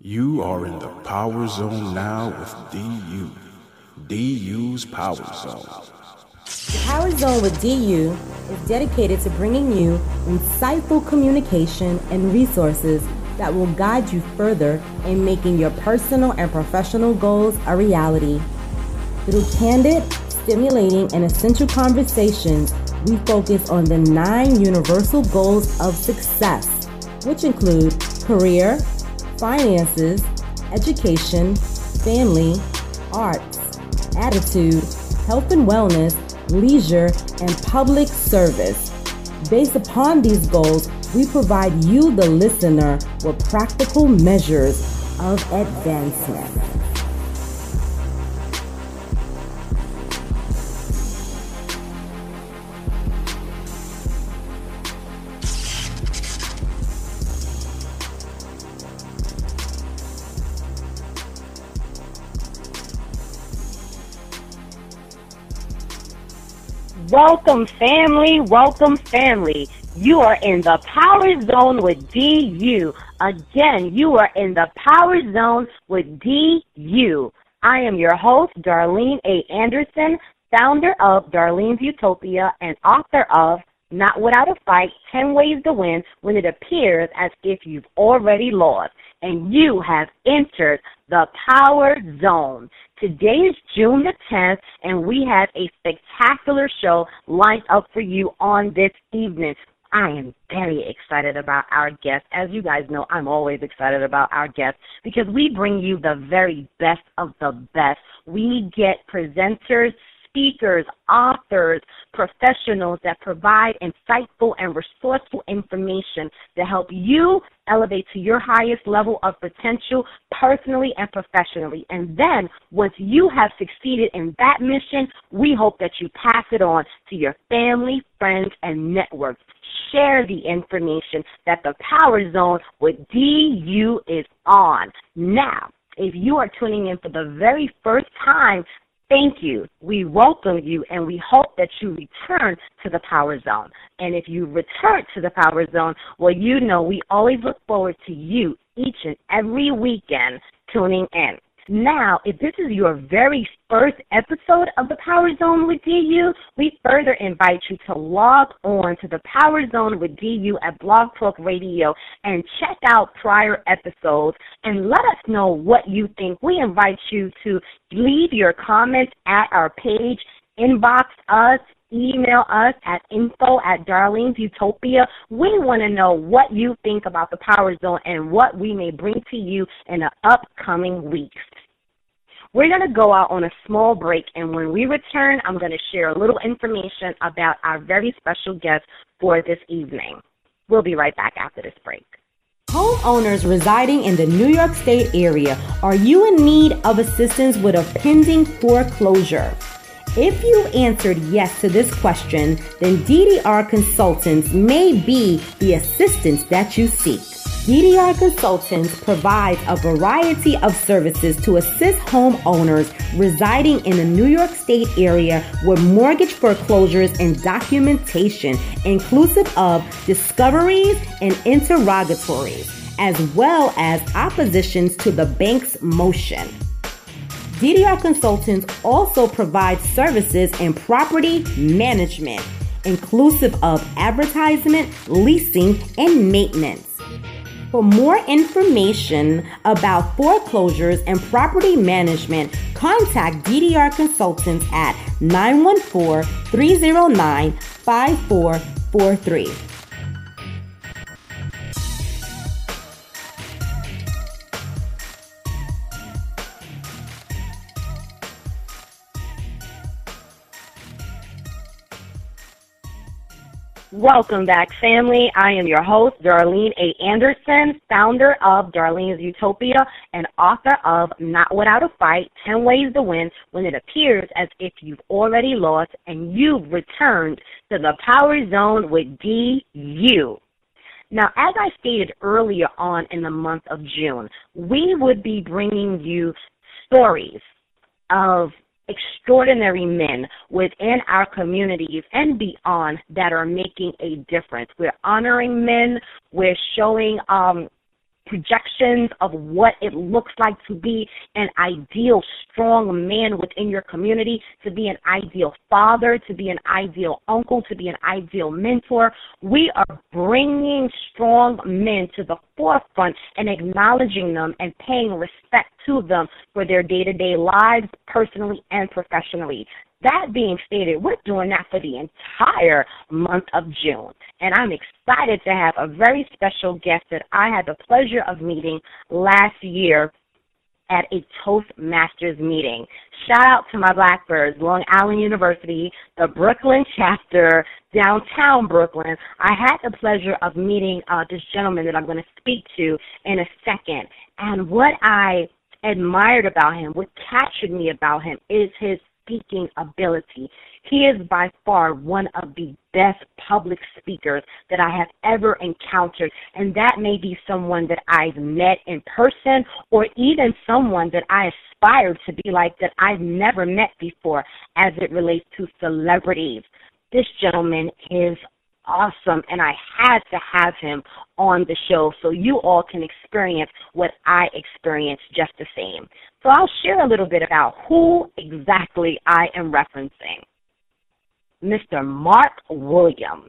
You are in the Power Zone now with DU. DU's Power Zone. The Power Zone with DU is dedicated to bringing you insightful communication and resources that will guide you further in making your personal and professional goals a reality. Through candid, stimulating, and essential conversations, we focus on the 9 universal goals of success, which include career, finances, education, family, arts, attitude, health and wellness, leisure, and public service. Based upon these goals, we provide you, the listener, with practical measures of advancement. Welcome, family. Welcome, family. You are in the Power Zone with DU. Again, you are in the Power Zone with DU. I am your host, Darlene A. Anderson, founder of Darlene's Utopia and author of Not Without a Fight, 10 Ways to Win When It Appears as If You've Already Lost. And you have entered the Power Zone. Today is June the 10th, and we have a spectacular show lined up for you on this evening. I am very excited about our guests. As you guys know, I'm always excited about our guests because we bring you the very best of the best. We get presenters, speakers, authors, professionals that provide insightful and resourceful information to help you elevate to your highest level of potential personally and professionally. And then once you have succeeded in that mission, we hope that you pass it on to your family, friends, and networks. Share the information that the Power Zone with DU is on. Now, if you are tuning in for the very first time, thank you. We welcome you, and we hope that you return to the Power Zone. And if you return to the Power Zone, well, you know we always look forward to you each and every weekend tuning in. Now, if this is your very first episode of the Power Zone with DU, we further invite you to log on to the Power Zone with DU at Blog Talk Radio and check out prior episodes and let us know what you think. We invite you to leave your comments at our page, inbox us, email us at info@Darlene's Utopia. We want to know what you think about the Power Zone and what we may bring to you in the upcoming weeks. We're going to go out on a small break, and when we return, I'm going to share a little information about our very special guest for this evening. We'll be right back after this break. Homeowners residing in the New York State area, are you in need of assistance with a pending foreclosure? If you answered yes to this question, then DDR Consultants may be the assistance that you seek. DDR Consultants provides a variety of services to assist homeowners residing in the New York State area with mortgage foreclosures and documentation, inclusive of discoveries and interrogatories, as well as oppositions to the bank's motion. DDR Consultants also provide services in property management, inclusive of advertisement, leasing, and maintenance. For more information about foreclosures and property management, contact DDR Consultants at 914-309-5443. Welcome back, family. I am your host, Darlene A. Anderson, founder of Darlene's Utopia and author of Not Without a Fight, 10 Ways to Win When It Appears as If You've Already Lost, and you've returned to the Power Zone with DU. Now, as I stated earlier on in the month of June, we would be bringing you stories of extraordinary men within our communities and beyond that are making a difference. We're honoring men. We're showing projections of what it looks like to be an ideal strong man within your community, to be an ideal father, to be an ideal uncle, to be an ideal mentor. We are bringing strong men to the forefront and acknowledging them and paying respect to them for their day-to-day lives, personally and professionally. That being stated, we're doing that for the entire month of June. And I'm excited to have a very special guest that I had the pleasure of meeting last year at a Toastmasters meeting. Shout out to my Blackbirds, Long Island University, the Brooklyn chapter, downtown Brooklyn. I had the pleasure of meeting this gentleman that I'm going to speak to in a second. And what I admired about him, what captured me about him, is his speaking ability. He is by far one of the best public speakers that I have ever encountered, and that may be someone that I've met in person or even someone that I aspire to be like that I've never met before as it relates to celebrities. This gentleman is awesome, and I had to have him on the show so you all can experience what I experienced just the same. So I'll share a little bit about who exactly I am referencing. Mr. Mark Williams.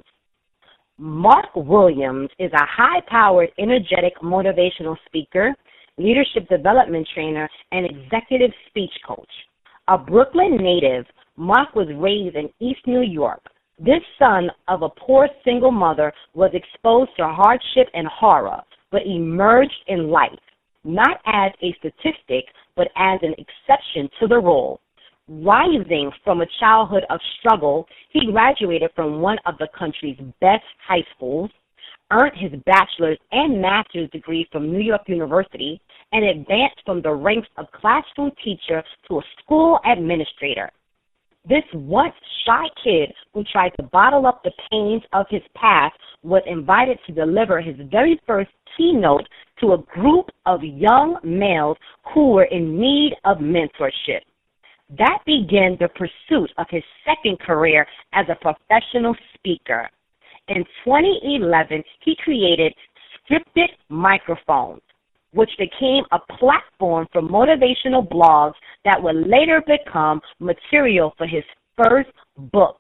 Mark Williams is a high-powered, energetic, motivational speaker, leadership development trainer, and executive speech coach. A Brooklyn native, Mark was raised in East New York. This son of a poor single mother was exposed to hardship and horror, but emerged in life, not as a statistic, but as an exception to the rule. Rising from a childhood of struggle, he graduated from one of the country's best high schools, earned his bachelor's and master's degree from New York University, and advanced from the ranks of classroom teacher to a school administrator. This once shy kid who tried to bottle up the pains of his past was invited to deliver his very first keynote to a group of young males who were in need of mentorship. That began the pursuit of his second career as a professional speaker. In 2011, he created Scripted Microphones, which became a platform for motivational blogs that would later become material for his first book.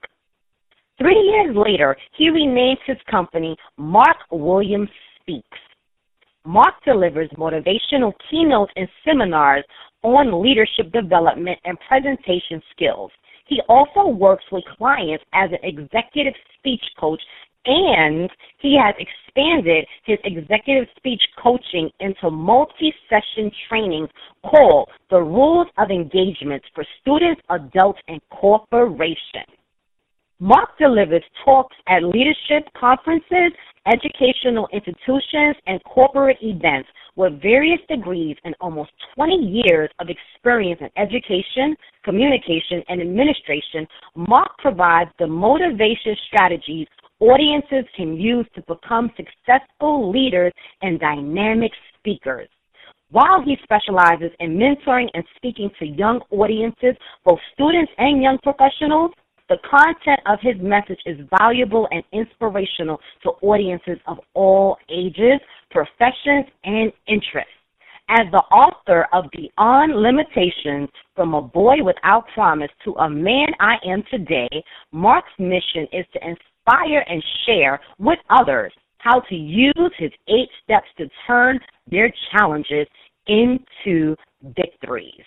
3 years later, he renamed his company Mark Williams Speaks. Mark delivers motivational keynotes and seminars on leadership development and presentation skills. He also works with clients as an executive speech coach, and he has expanded his executive speech coaching into multi-session trainings called The Rules of Engagement for Students, Adults, and Corporations. Mark delivers talks at leadership conferences, educational institutions, and corporate events with various degrees and almost 20 years of experience in education, communication, and administration. Mark provides the motivation strategies audiences can use to become successful leaders and dynamic speakers. While he specializes in mentoring and speaking to young audiences, both students and young professionals, the content of his message is valuable and inspirational to audiences of all ages, professions, and interests. As the author of Beyond Limitations, From a Boy Without Promise to a Man I Am Today, Mark's mission is to inspire and share with others how to use his 8 steps to turn their challenges into victories.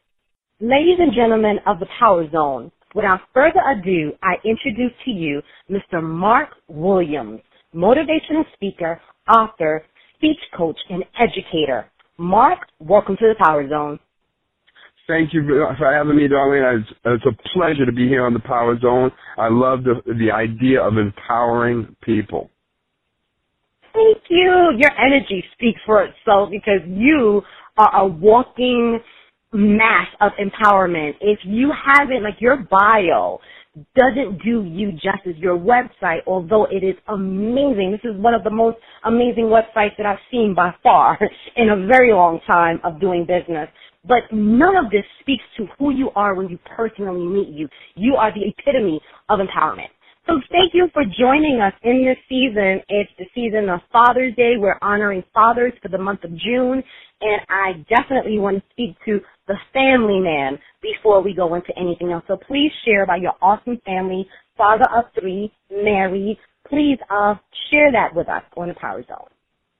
Ladies and gentlemen of the Power Zone, without further ado, I introduce to you Mr. Mark Williams, motivational speaker, author, speech coach, and educator. Mark, welcome to the Power Zone. Thank you for having me, Darlene. It's a pleasure to be here on the Power Zone. I love the idea of empowering people. Thank you. Your energy speaks for itself because you are a walking mass of empowerment. If you haven't, like, your bio doesn't do you justice. Your website, although it is amazing, this is one of the most amazing websites that I've seen by far in a very long time of doing business. But none of this speaks to who you are when you personally meet you. You are the epitome of empowerment. So thank you for joining us in this season. It's the season of Father's Day. We're honoring fathers for the month of June, and I definitely want to speak to the family man before we go into anything else. So please share about your awesome family, father of 3, married. Please share that with us on the Power Zone.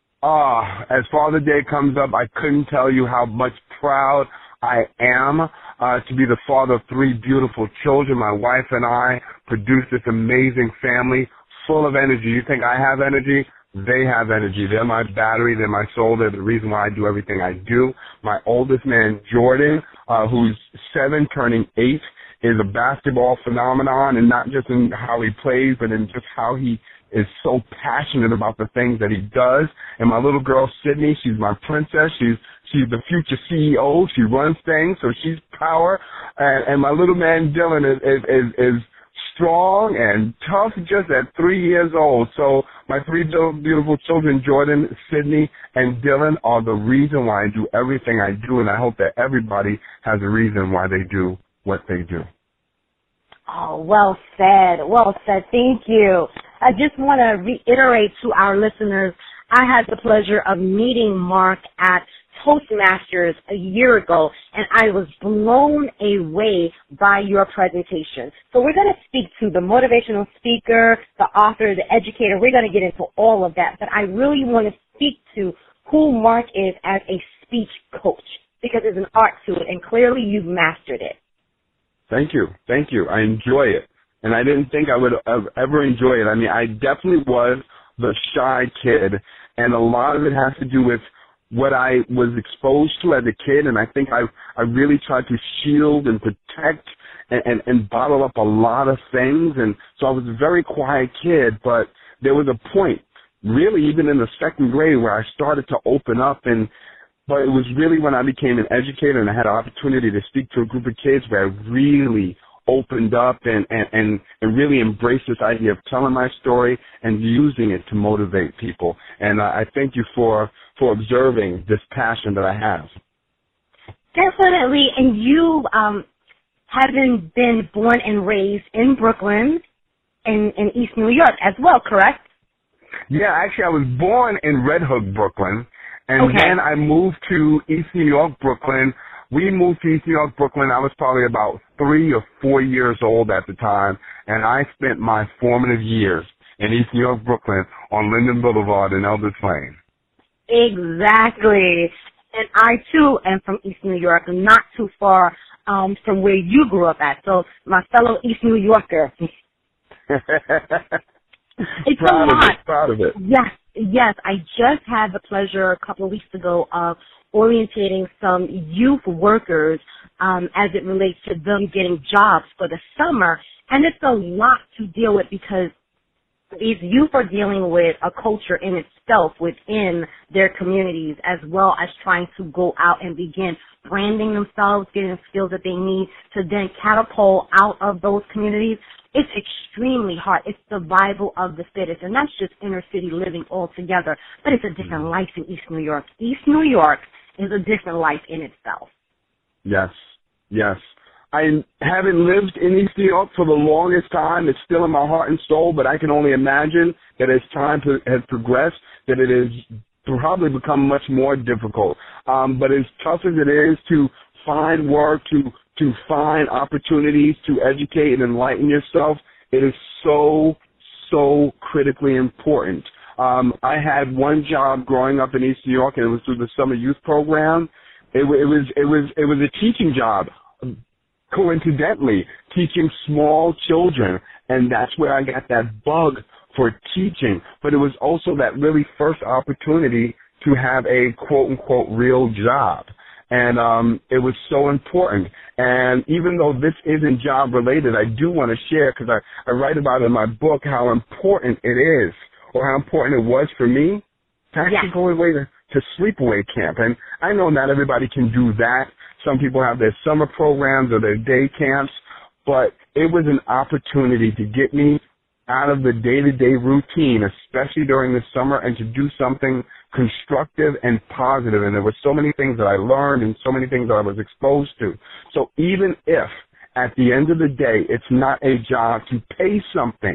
As Father's Day comes up, I couldn't tell you how much proud I am to be the father of 3 beautiful children. My wife and I produced this amazing family full of energy. You think I have energy? They have energy. They're my battery. They're my soul. They're the reason why I do everything I do. My oldest man, Jordan, who's 7 turning 8, is a basketball phenomenon, and not just in how he plays, but in just how he is so passionate about the things that he does. And my little girl, Sydney, she's my princess. She's the future CEO. She runs things, so she's power. And my little man, Dylan, is strong and tough just at 3 years old. So my 3 beautiful children, Jordan, Sydney, and Dylan, are the reason why I do everything I do, and I hope that everybody has a reason why they do what they do. Oh, well said. Well said. Thank you. I just want to reiterate to our listeners, I had the pleasure of meeting Mark at Toastmasters a year ago, and I was blown away by your presentation. So we're going to speak to the motivational speaker, the author, the educator. We're going to get into all of that, but I really want to speak to who Mark is as a speech coach, because there's an art to it, and clearly you've mastered it. Thank you. Thank you. I enjoy it. And I didn't think I would ever enjoy it. I mean, I definitely was the shy kid, and a lot of it has to do with what I was exposed to as a kid, and I think I really tried to shield and protect and bottle up a lot of things, and so I was a very quiet kid, but there was a point, really even in the 2nd grade, where I started to open up, but it was really when I became an educator and I had an opportunity to speak to a group of kids where I really opened up and really embraced this idea of telling my story and using it to motivate people. And I thank you for observing this passion that I have. Definitely. And you, having been born and raised in Brooklyn, in East New York as well, correct? Yeah, actually I was born in Red Hook, Brooklyn, and then I moved to East New York, Brooklyn. We moved to East New York, Brooklyn. I was probably about 3 or 4 years old at the time, and I spent my formative years in East New York, Brooklyn, on Linden Boulevard and Elders Lane. Exactly. And I, too, am from East New York, not too far from where you grew up at. So my fellow East New Yorker. It's proud a lot. Proud of it. Yes. I just had the pleasure a couple of weeks ago of orientating some youth workers as it relates to them getting jobs for the summer. And it's a lot to deal with because these youth are dealing with a culture in itself within their communities, as well as trying to go out and begin branding themselves, getting the skills that they need to then catapult out of those communities. It's extremely hard. It's survival of the fittest, and that's just inner city living altogether. But it's a different life in East New York. East New York is a different life in itself. Yes. I haven't lived in East New York for the longest time. It's still in my heart and soul, but I can only imagine that as time has progressed, that it has probably become much more difficult. But as tough as it is to find work, to find opportunities to educate and enlighten yourself, it is so critically important. I had one job growing up in East New York, and it was through the summer youth program. It was a teaching job. Coincidentally, teaching small children, and that's where I got that bug for teaching. But it was also that really first opportunity to have a quote-unquote real job. And it was so important. And even though this isn't job-related, I do want to share, because I write about it in my book, how important it is, or how important it was for me to actually go away to sleepaway camp. And I know not everybody can do that. Some people have their summer programs or their day camps, but it was an opportunity to get me out of the day-to-day routine, especially during the summer, and to do something constructive and positive. And there were so many things that I learned and so many things that I was exposed to. So even if at the end of the day it's not a job to pay something,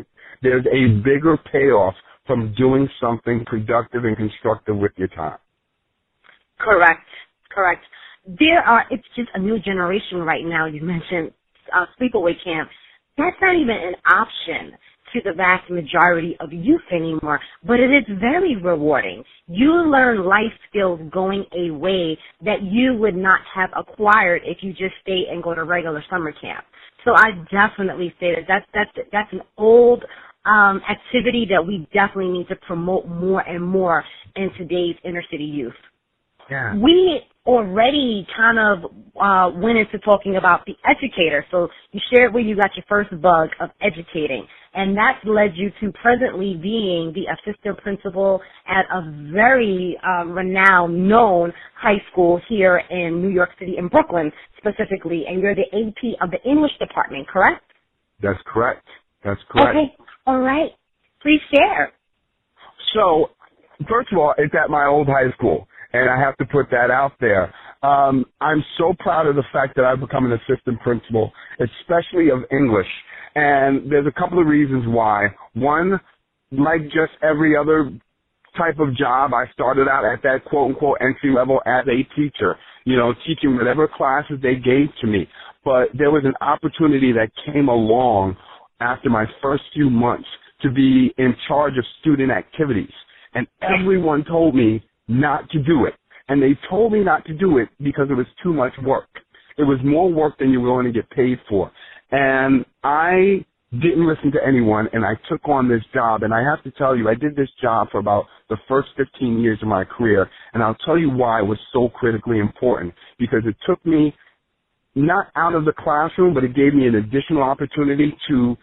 there's a bigger payoff from doing something productive and constructive with your time. Correct. It's just a new generation right now. You mentioned sleepaway camp. That's not even an option to the vast majority of youth anymore, but it is very rewarding. You learn life skills going a way that you would not have acquired if you just stay and go to regular summer camp. So I definitely say that's an old activity that we definitely need to promote more and more in today's inner city youth. Yeah. We already kind of went into talking about the educator. So you shared where you got your first bug of educating, and that's led you to presently being the assistant principal at a very renowned, known high school here in New York City, in Brooklyn specifically, and you're the AP of the English department, correct? That's correct. Okay, all right. Please share. So, first of all, it's at my old high school, and I have to put that out there. I'm so proud of the fact that I've become an assistant principal, especially of English. And there's a couple of reasons why. One, like just every other type of job, I started out at that quote-unquote entry level as a teacher, teaching whatever classes they gave to me. But there was an opportunity that came along after my first few months to be in charge of student activities. And everyone told me not to do it. And they told me not to do it because it was too much work. It was more work than you were going to get paid for. And I didn't listen to anyone, and I took on this job. And I have to tell you, I did this job for about the first 15 years of my career. And I'll tell you why it was so critically important. Because it took me not out of the classroom, but it gave me an additional opportunity to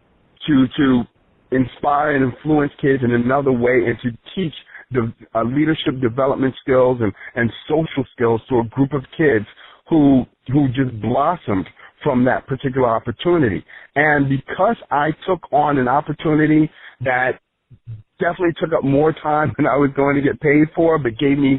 inspire and influence kids in another way, and to teach the leadership development skills and social skills to a group of kids who just blossomed from that particular opportunity. And because I took on an opportunity that definitely took up more time than I was going to get paid for, but gave me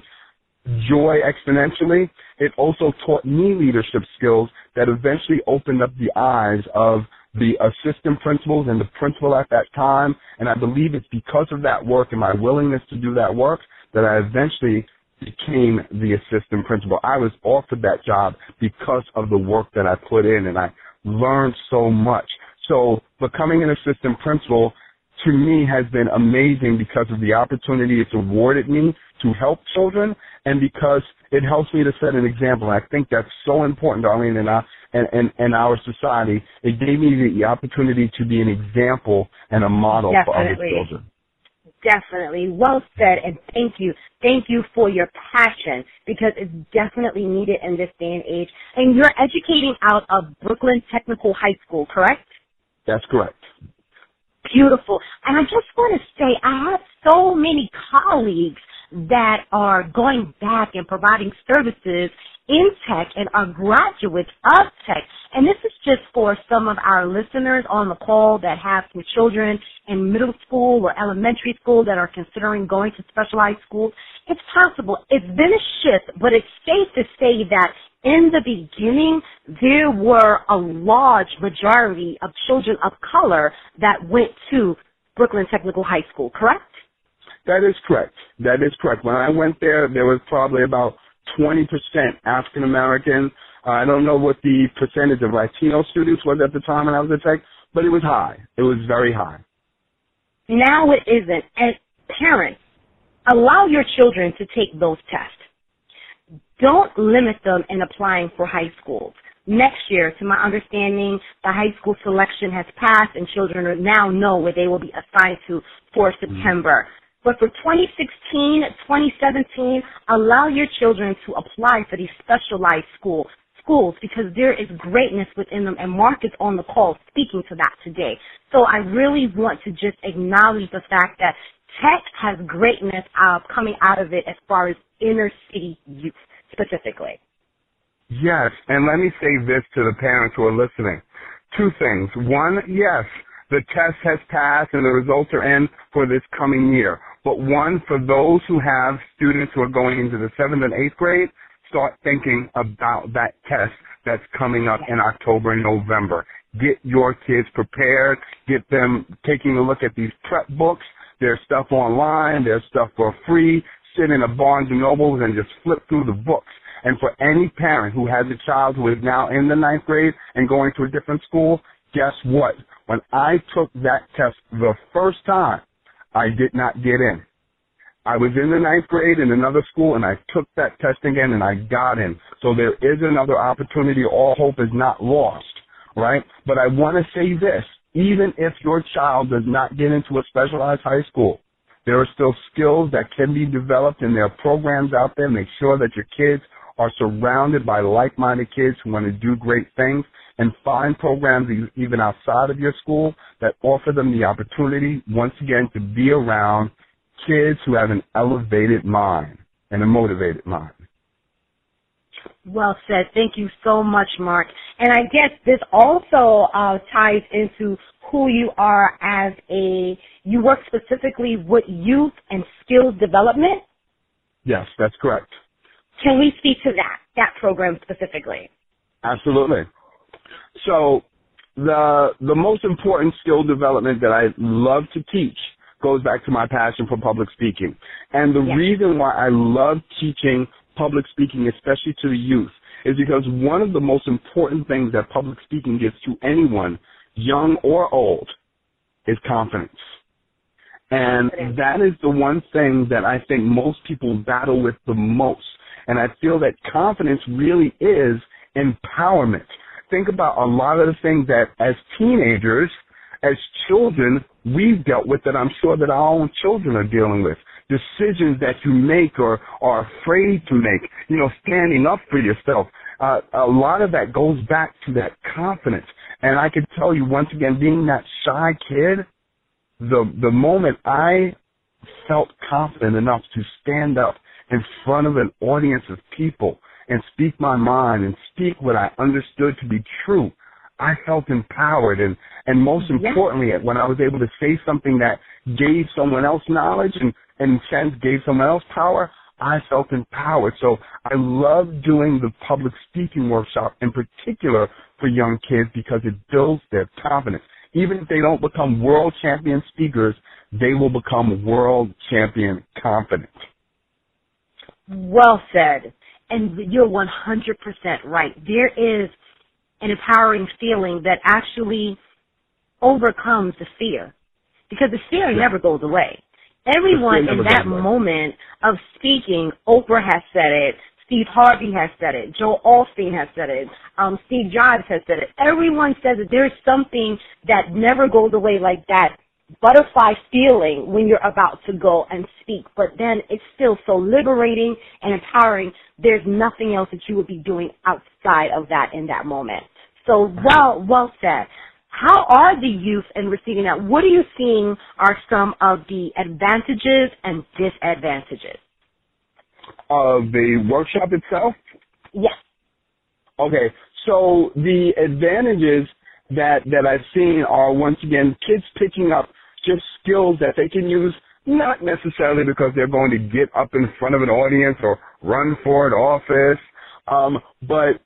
joy exponentially, it also taught me leadership skills that eventually opened up the eyes of the assistant principals and the principal at that time. And I believe it's because of that work and my willingness to do that work that I eventually became the assistant principal. I was offered that job because of the work that I put in, and I learned so much. So becoming an assistant principal to me has been amazing because of the opportunity it's awarded me to help children, and because it helps me to set an example. And I think that's so important, Darlene, in our society. It gave me the opportunity to be an example and a model for other children. Definitely. Well said, and thank you. Thank you for your passion, because it's definitely needed in this day and age. And you're educating out of Brooklyn Technical High School, correct? That's correct. Beautiful. And I just want to say, I have so many colleagues that are going back and providing services in tech and are graduates of tech. And this is just for some of our listeners on the call that have some children in middle school or elementary school that are considering going to specialized schools. It's possible. It's been a shift, but it's safe to say that in the beginning, there were a large majority of children of color that went to Brooklyn Technical High School, correct? That is correct. That is correct. When I went there was probably about 20% African American. I don't know what the percentage of Latino students was at the time when I was at Tech, but it was high. It was very high. Now it isn't. As parents, allow your children to take those tests. Don't limit them in applying for high schools. Next year, to my understanding, the high school selection has passed and children now know where they will be assigned to for September. But for 2016, 2017, allow your children to apply for these specialized schools because there is greatness within them, and Mark is on the call speaking to that today. So I really want to just acknowledge the fact that tech has greatness coming out of it as far as inner city youth specifically. Yes, and let me say this to the parents who are listening. Two things. One, yes, the test has passed and the results are in for this coming year. But one, for those who have students who are going into the 7th and 8th grade, start thinking about that test that's coming up in October and November. get your kids prepared, get them taking a look at these prep books. There's stuff online, there's stuff for free. Sit in a Barnes & Noble and just flip through the books. And for any parent who has a child who is now in the 9th grade and going to a different school, guess what? When I took that test the first time, I did not get in. I was in the 9th grade in another school, and I took that test again, and I got in. So there is another opportunity. All hope is not lost, right? But I want to say this. Even if your child does not get into a specialized high school, there are still skills that can be developed, and there are programs out there. Make sure that your kids are surrounded by like-minded kids who want to do great things, and find programs even outside of your school that offer them the opportunity, once again, to be around kids who have an elevated mind and a motivated mind. Well said. Thank you so much, Mark. And I guess this also ties into who you are as you work specifically with youth and skills development? Yes, that's correct. Can we speak to that program specifically? Absolutely. So the most important skill development that I love to teach goes back to my passion for public speaking. And the reason why I love teaching public speaking, especially to the youth, is because one of the most important things that public speaking gives to anyone, young or old, is confidence. And that is the one thing that I think most people battle with the most. And I feel that confidence really is empowerment. Think about a lot of the things that as teenagers, as children, we've dealt with that I'm sure that our own children are dealing with. Decisions that you make or are afraid to make, standing up for yourself. A lot of that goes back to that confidence. And I can tell you, once again, being that shy kid, the moment I felt confident enough to stand up in front of an audience of people and speak my mind and speak what I understood to be true, I felt empowered, and most importantly, when I was able to say something that gave someone else knowledge and in a sense gave someone else power, I felt empowered. So I love doing the public speaking workshop in particular for young kids because it builds their confidence. Even if they don't become world champion speakers, they will become world champion confident. Well said. And you're 100% right. There is an empowering feeling that actually overcomes the fear, because the fear never goes away. Everyone in that moment of speaking, Oprah has said it, Steve Harvey has said it, Joel Osteen has said it, Steve Jobs has said it. Everyone says that there's something that never goes away, like that butterfly feeling when you're about to go and speak, but then it's still so liberating and empowering. There's nothing else that you would be doing outside of that in that moment. So well said. How are the youth in receiving that? What are you seeing are some of the advantages and disadvantages of the workshop itself? Yes. Okay, so the advantages that I've seen are, once again, kids picking up just skills that they can use, not necessarily because they're going to get up in front of an audience or run for an office, but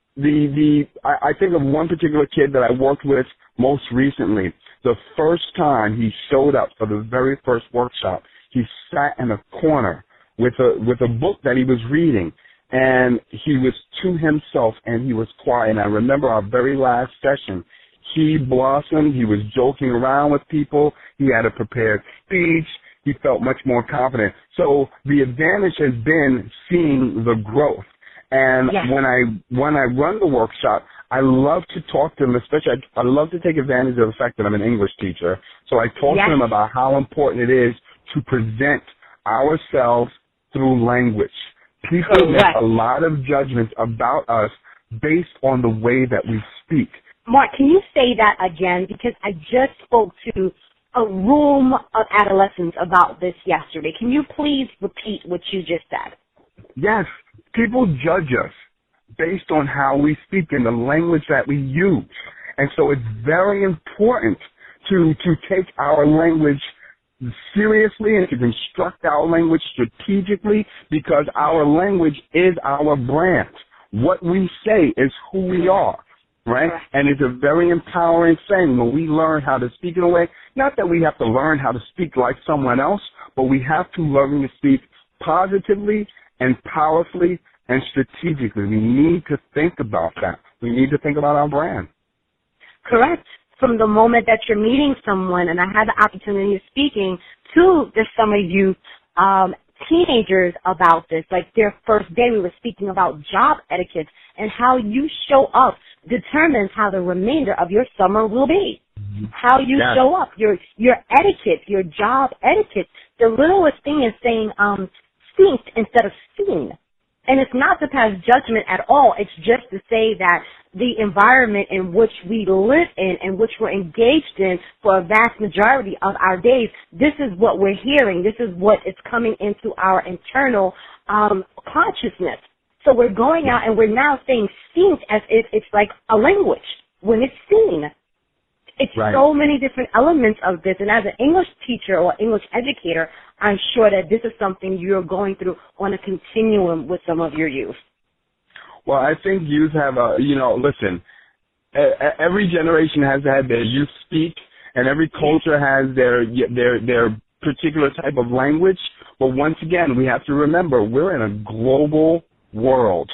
I think of one particular kid that I worked with most recently. The first time he showed up for the very first workshop, he sat in a corner with a book that he was reading, and he was to himself and he was quiet. And I remember our very last session, he blossomed. He was joking around with people. He had a prepared speech. He felt much more confident. So the advantage has been seeing the growth. And when I run the workshop, I love to talk to them, especially I love to take advantage of the fact that I'm an English teacher. So I talk to them about how important it is to present ourselves through language. People make a lot of judgments about us based on the way that we speak. Mark, can you say that again? Because I just spoke to a room of adolescents about this yesterday. Can you please repeat what you just said? Yes. People judge us based on how we speak and the language that we use. And so it's very important to take our language seriously and to construct our language strategically, because our language is our brand. What we say is who we are. right? And it's a very empowering thing when we learn how to speak in a way, not that we have to learn how to speak like someone else, but we have to learn to speak positively and powerfully and strategically. We need to think about that. We need to think about our brand. Correct. From the moment that you're meeting someone, and I had the opportunity of speaking to the summer youth, teenagers about this, like their first day, we were speaking about job etiquette and how you show up determines how the remainder of your summer will be. How you show up, your etiquette, your job etiquette. The littlest thing is saying synced instead of seen. And it's not to pass judgment at all. It's just to say that the environment in which we live in which we're engaged in for a vast majority of our days, this is what we're hearing. This is what is coming into our internal consciousness. So we're going out and we're now saying synced as if it's like a language when it's seen. It's so many different elements of this. And as an English teacher or English educator, I'm sure that this is something you're going through on a continuum with some of your youth. Well, I think youth have listen, every generation has had their youth speak, and every culture has their particular type of language. But once again, we have to remember we're in a global world,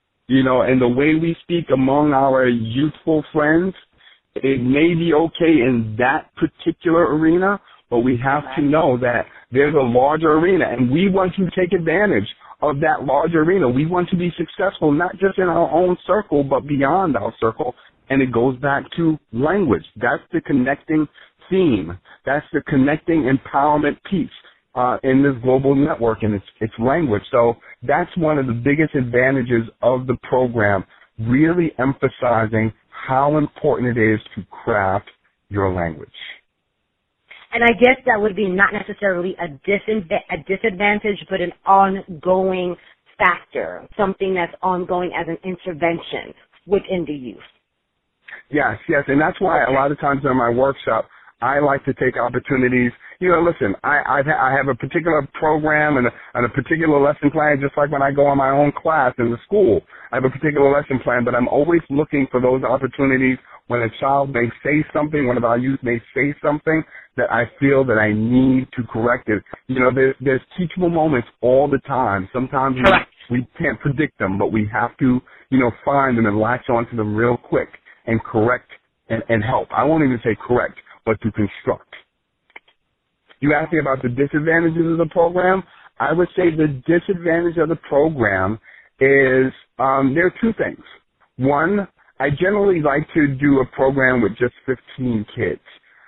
and the way we speak among our youthful friends, it may be okay in that particular arena, but we have to know that there's a larger arena, and we want to take advantage of that larger arena. We want to be successful, not just in our own circle, but beyond our circle. And it goes back to language. That's the connecting theme. That's the connecting empowerment piece in this global network, and it's language. So that's one of the biggest advantages of the program, really emphasizing how important it is to craft your language. And I guess that would be not necessarily a disadvantage, but an ongoing factor, something that's ongoing as an intervention within the youth. Yes, and that's why a lot of times in my workshop, I like to take opportunities. Listen, I have a particular program and a particular lesson plan, just like when I go on my own class in the school. I have a particular lesson plan, but I'm always looking for those opportunities when a child may say something, one of our youth may say something that I feel that I need to correct it. There's teachable moments all the time. Sometimes we can't predict them, but we have to, find them and latch onto them real quick and correct and help. I won't even say correct, but to construct. You asked me about the disadvantages of the program. I would say the disadvantage of the program is there are two things. One, I generally like to do a program with just 15 kids.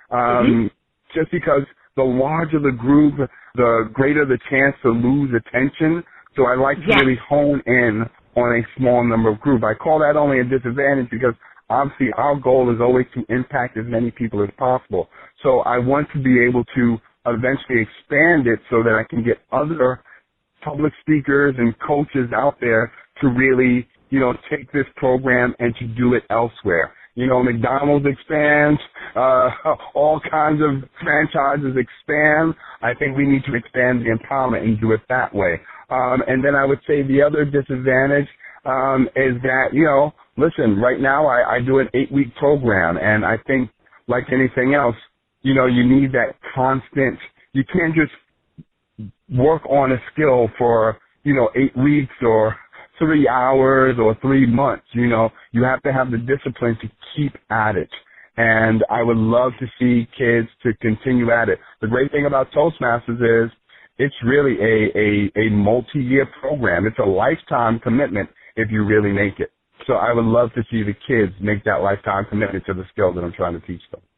Just because the larger the group, the greater the chance to lose attention. So I like to really hone in on a small number of groups. I call that only a disadvantage because obviously our goal is always to impact as many people as possible. So I want to be able to eventually expand it so that I can get other public speakers and coaches out there to really, take this program and to do it elsewhere. McDonald's expands, all kinds of franchises expand. I think we need to expand the empowerment and do it that way. And then I would say the other disadvantage is that, listen, right now I do an 8-week program, and I think like anything else, you need that constant. You can't just work on a skill for, 8 weeks or 3 hours or 3 months. You have to have the discipline to keep at it. And I would love to see kids to continue at it. The great thing about Toastmasters is it's really a multi-year program. It's a lifetime commitment if you really make it. So I would love to see the kids make that lifetime commitment to the skill that I'm trying to teach them.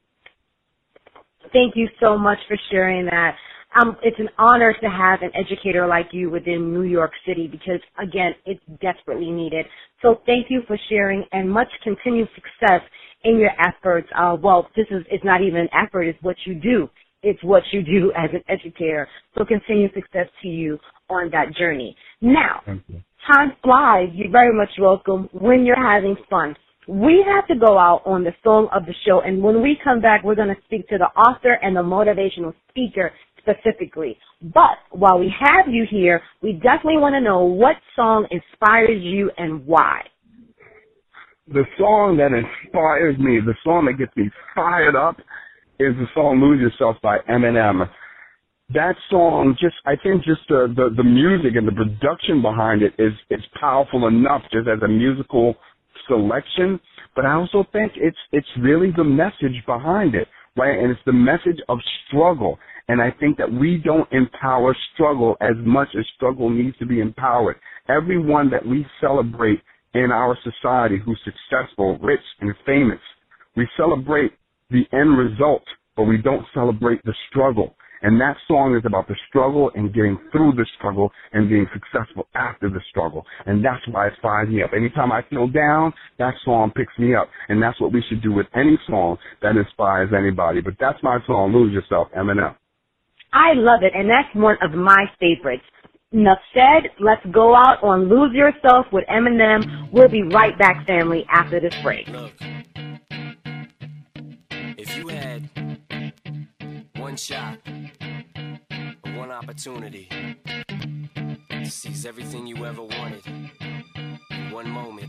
Thank you so much for sharing that. It's an honor to have an educator like you within New York City because, again, it's desperately needed. So thank you for sharing and much continued success in your efforts. It's not even an effort, it's what you do. It's what you do as an educator. So continued success to you on that journey. Now, time flies. You're very much welcome when you're having fun. We have to go out on the song of the show, and when we come back, we're going to speak to the author and the motivational speaker specifically. But while we have you here, we definitely want to know what song inspires you and why. the song that inspires me, the song that gets me fired up, is the song Lose Yourself by Eminem. That song, I think the music and the production behind it is powerful enough just as a musical selection, but I also think it's really the message behind it, right? And it's the message of struggle. And I think that we don't empower struggle as much as struggle needs to be empowered. Everyone that we celebrate in our society who's successful, rich, and famous, we celebrate the end result, but we don't celebrate the struggle. And that song is about the struggle and getting through the struggle and being successful after the struggle. And that's why it fires me up. Anytime I feel down, that song picks me up. And that's what we should do with any song that inspires anybody. But that's my song, Lose Yourself, Eminem. I love it, and that's one of my favorites. Enough said. Let's go out on Lose Yourself with Eminem. We'll be right back, family, after this break. Look, if you had one shot, one opportunity to seize everything you ever wanted in one moment,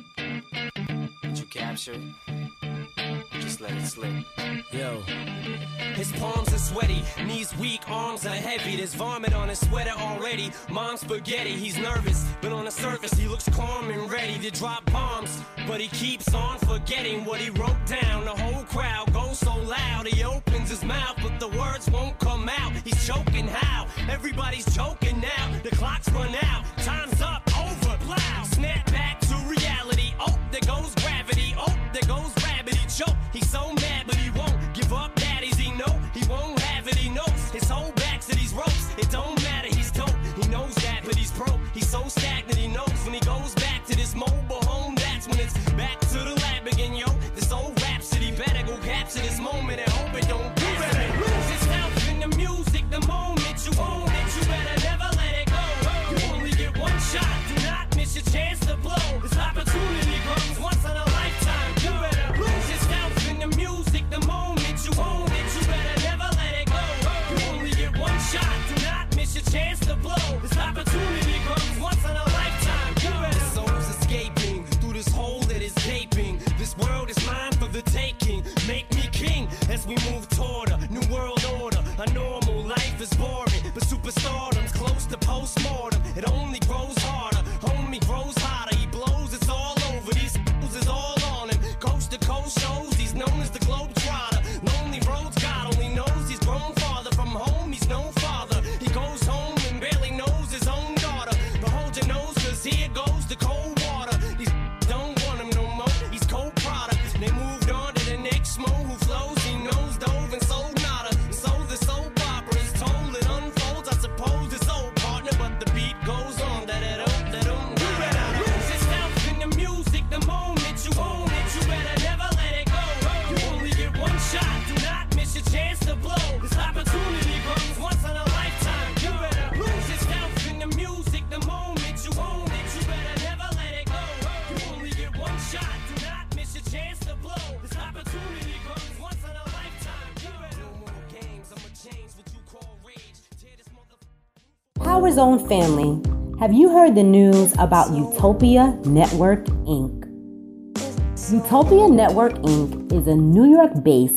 did you capture it? Just let it slip. Yo. His palms are sweaty, knees weak, arms are heavy. There's vomit on his sweater already. Mom's spaghetti, he's nervous, but on the surface he looks calm and ready to drop bombs. But he keeps on forgetting what he wrote down. The whole crowd goes so loud, he opens his mouth, but the words won't come out. He's choking how? Everybody's choking now. The clock's run out, time's up, over, plow. Snap back to reality. Oh, there goes gravity. Oh, there goes rabbit. He choke. He's so mad, but he won't give up. Daddies, he know he won't have it. He knows his whole back to these ropes. It don't matter. He's dope. He knows that, but he's broke. He's so stagnant. He knows when he goes back to this mobile home. That's when it's back to the lab again, yo. This old rhapsody better go capture this moment and hope it don't do it. Lose yourself in the music. The moment you own it, you better never let it go. You only get one shot. Do not miss your chance to blow. This opportunity comes once in a lifetime. You better lose yourself in the music. The moment you own it, you better never let it go. You only get one shot. Do not miss your chance to blow. This opportunity comes once in a lifetime. You better. The soul's escaping through this hole that is gaping. This world is mine for the taking. Make me king as we move toward a new world order. A normal life is boring, but superstardom's close to postmortem. It only grows harder, homie grows hotter. He blows, it's all over. These fools is all on him. Coast to coast shows, he's known as the Globetrotter. Lonely roads, God only knows he's grown farther from home. He's no father. He goes home and barely knows his own daughter. But hold your nose, cause here goes the cold water. These don't want him no more. He's cold product. They moved on to the next mo who flows. He knows dove and sold nada. So the soap opera is told, it unfolds. I suppose it's old partner, but the beat goes on. You better lose yourself in the music. The moment you own it, you better never let it go. You only get one shot. Do not miss your chance to blow. This opportunity comes once in a lifetime. You better lose yourself in the music. The moment you own it, you better never let it go. You only get one shot. Do not miss your chance to blow. This opportunity comes once in a lifetime. You better no more games. I'ma change what you call rage. Tear this mother. Power Zone family, have you heard the news about Utopia Network Inc.? Utopia Network Inc. is a New York-based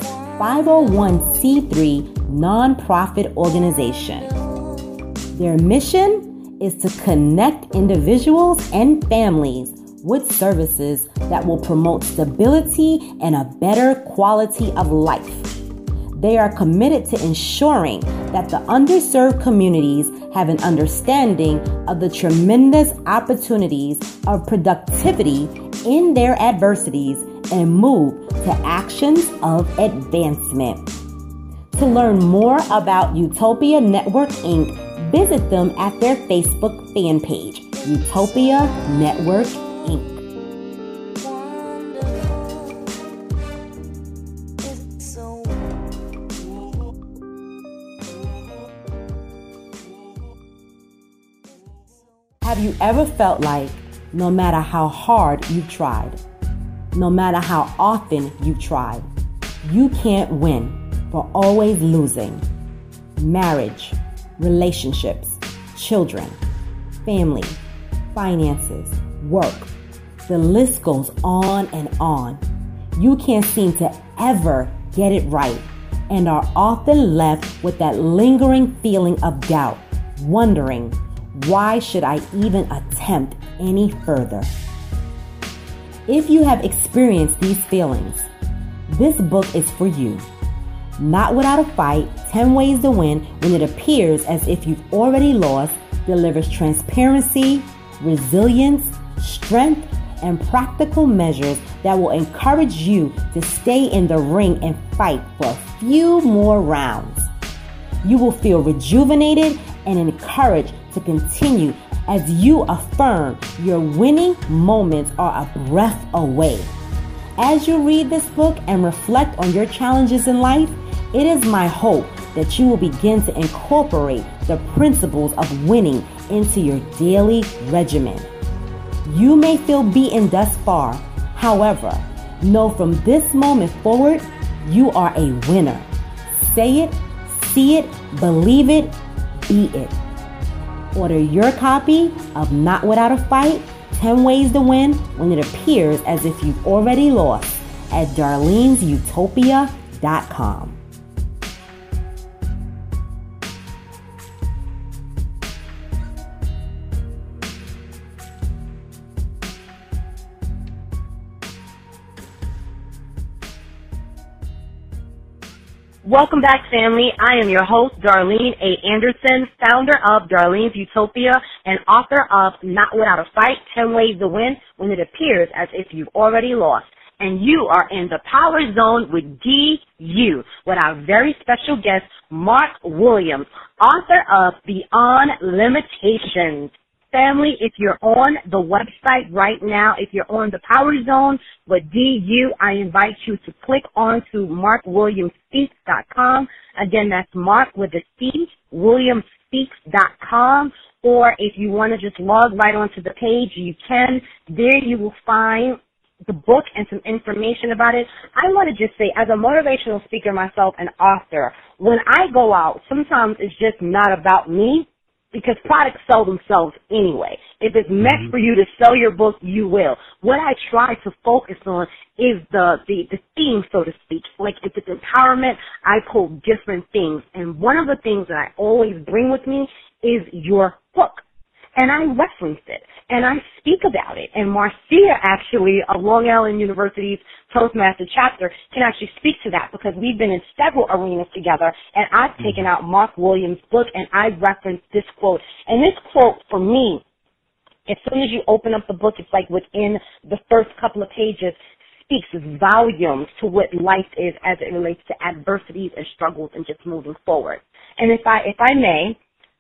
501c3 nonprofit organization. Their mission is to connect individuals and families with services that will promote stability and a better quality of life. They are committed to ensuring that the underserved communities have an understanding of the tremendous opportunities of productivity in their adversities and move to actions of advancement. To learn more about Utopia Network Inc., visit them at their Facebook fan page, Utopia Network Inc. Have you ever felt like no matter how hard you've tried, no matter how often you've tried, you can't win for always losing? Marriage, relationships, children, family, finances, work, The list goes on and on. You can't seem to ever get it right and are often left with that lingering feeling of doubt, wondering, why should I even attempt any further? If you have experienced these feelings, this book is for you. Not Without a Fight, 10 Ways to Win When It Appears As If You've Already Lost delivers transparency, resilience, strength, and practical measures that will encourage you to stay in the ring and fight for a few more rounds. You will feel rejuvenated and encouraged to continue as you affirm your winning moments are a breath away. As you read this book and reflect on your challenges in life, it is my hope that you will begin to incorporate the principles of winning into your daily regimen. You may feel beaten thus far. However, know from this moment forward, you are a winner. Say it, see it, believe it, be it. Order your copy of Not Without a Fight, 10 Ways to Win When It Appears As If You've Already Lost at darlenesutopia.com. Welcome back, family. I am your host, Darlene A. Anderson, founder of Darlene's Utopia and author of Not Without a Fight, 10 Ways to Win When It Appears As If You've Already Lost. And you are in the Power Zone with DU with our very special guest, Mark Williams, author of Beyond Limitations. Family, if you're on the website right now, if you're on the Power Zone with DU, I invite you to click on to markwilliamsspeaks.com. Again, that's Mark with a C, williamsspeaks.com. Or if you want to just log right onto the page, you can. There you will find the book and some information about it. I want to just say, as a motivational speaker myself and author, when I go out, sometimes it's just not about me, because products sell themselves anyway. If it's meant for you to sell your book, you will. What I try to focus on is the theme, so to speak. Like if it's empowerment, I pull different things. And one of the things that I always bring with me is your book. And I reference it, and I speak about it. And Marcia, actually, of Long Island University's Toastmaster chapter, can actually speak to that because we've been in several arenas together, and I've taken out Mark Williams' book, and I referenced this quote. And this quote, for me, as soon as you open up the book, it's like within the first couple of pages, speaks volumes to what life is as it relates to adversities and struggles and just moving forward. And if I may,